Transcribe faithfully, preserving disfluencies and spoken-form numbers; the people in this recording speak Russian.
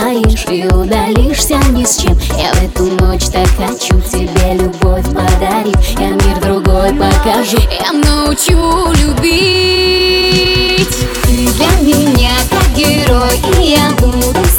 улетаешь и удалишься ни с чем. Я в эту ночь так хочу тебе любовь подарить. Я мир другой покажу, я научу любить. Ты для меня как герой, и я буду